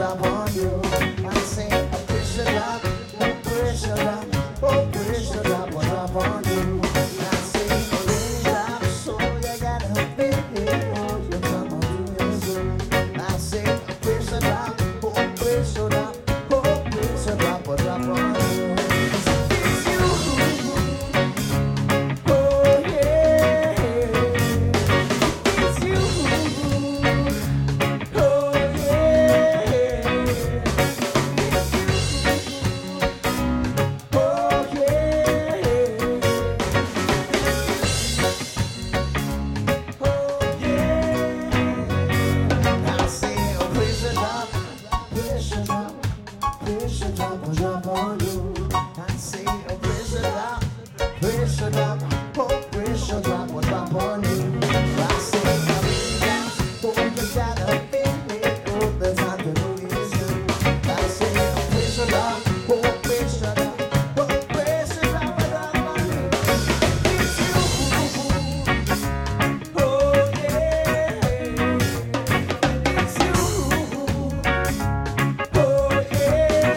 drop on you. I say a pressure drop, oh pressure drop, oh pressure drop, will drop on you. I say a rain drop, so you gotta feel it, oh you come on to you. I say a pressure drop, oh pressure drop, oh pressure drop, will drop on you. It's you, oh yeah, it's you. Drop on you. I say a pressure drop, oh pressure drop, will drop on you. I say a rain drop, oh you gotta feel it, oh there's not to lose you. I say a pressure drop, oh pressure drop, oh pressure drop, will drop on you. It's you, oh yeah, it's you, oh yeah.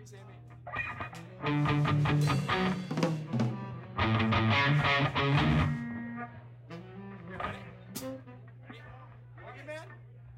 Sammy.